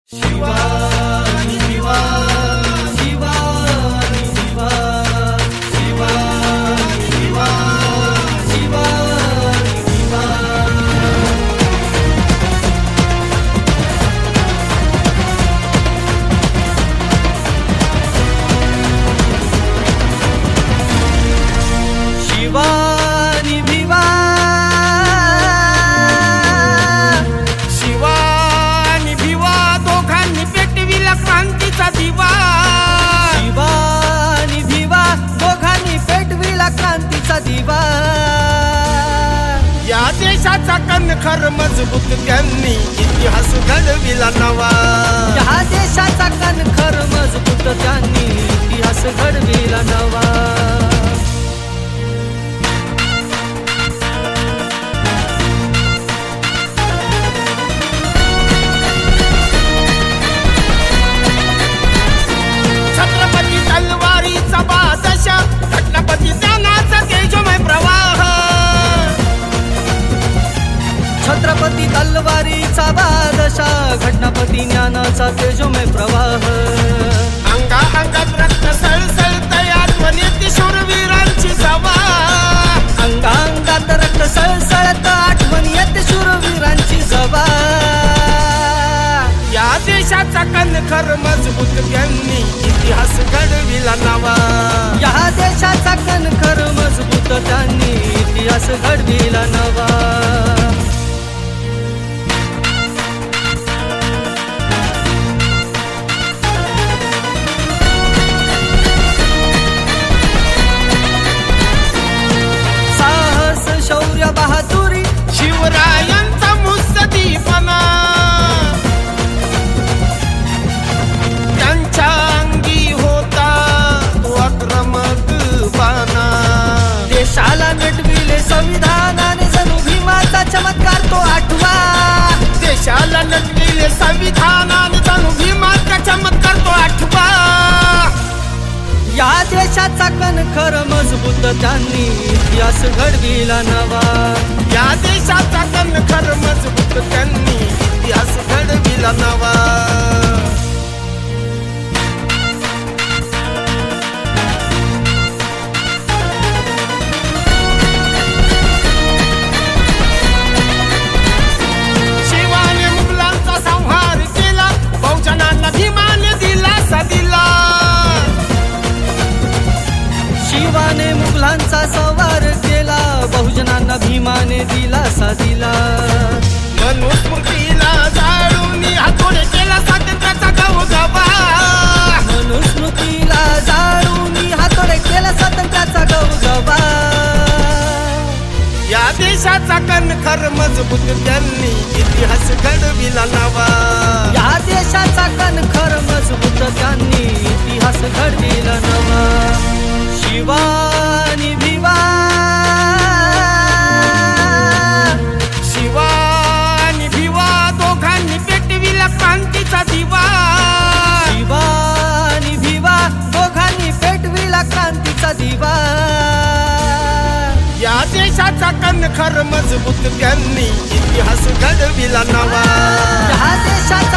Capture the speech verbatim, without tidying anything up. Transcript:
शिवानी शिवा शिवानी शिवा शिवानी शिवा शिवानी शिवा शिवानी भिवा शिवानी भिवा दोघांनी पेटविला क्रांतीचा दिवा शिवानी भिवा दोघांनी पेटविला क्रांतीचा दिवा या देशाचा कणखर मजबूत त्यांनी इतिहास घडविला नवा या देशाचा कणखर मजबूत त्यांनी इतिहास घडविला नवा घटनापती ज्ञानाचा तेजोमय प्रवाह छत्रपती तलवारीचा बादशा घटनापती ज्ञानाचा तेजोमय प्रवाह अंगा अंगात रक्त सळसळत आठवणीत शूरवीरांची जवा अंगा अंगात रक्त सळसळत आठवणीत शूरवीरांची जवा या देशाचा कणखर मजबूत त्यांनी इतिहास घडविला नवा या देशाचा कणखर मजबूत त्यांनी इतिहास घडविला नवा साहस शौर्य बहादुरी शिवरायांचा मुत्सदीपणा त्यांच्या अंगी होता तो आक्रमक बाणा देशाला नटविले संविधानाने जणू भीमाचा चमत्कार तो आठवा देशाला नटविले संविधानाने जणू भीमाचा चमत्कार तो आठवा या देशाचा कणखर मजबूत त्यांनी इतिहास घडविला नवा या देशाचा कणखर मजबूत त्यांनी इतिहास घडविला नवा शिवाने मुघलांचा संहार केला बहुजनांना भीमाने दिलासा दिला मनुस्मृतीला जाळून हातोडे केला स्वातंत्र्याचा गवगवा मनुस्मृतीला जाळून हातोडे केला स्वातंत्र्याचा गवगवा या देशाचा कणखर मजबूत त्यांनी इतिहास घडविला नवा या देशाचा कणखर मजबूत त्यांनी इतिहास घडविला नवा शिवानी भिवा शिवानी भिवा दोघांनी पेटविला क्रांतीचा दिवा शिवानी भिवा दोघांनी पेटविला क्रांतीचा दिवा या देशाचा कणखर मजबूत त्यांनी इतिहास घडविला नवा या देशाचा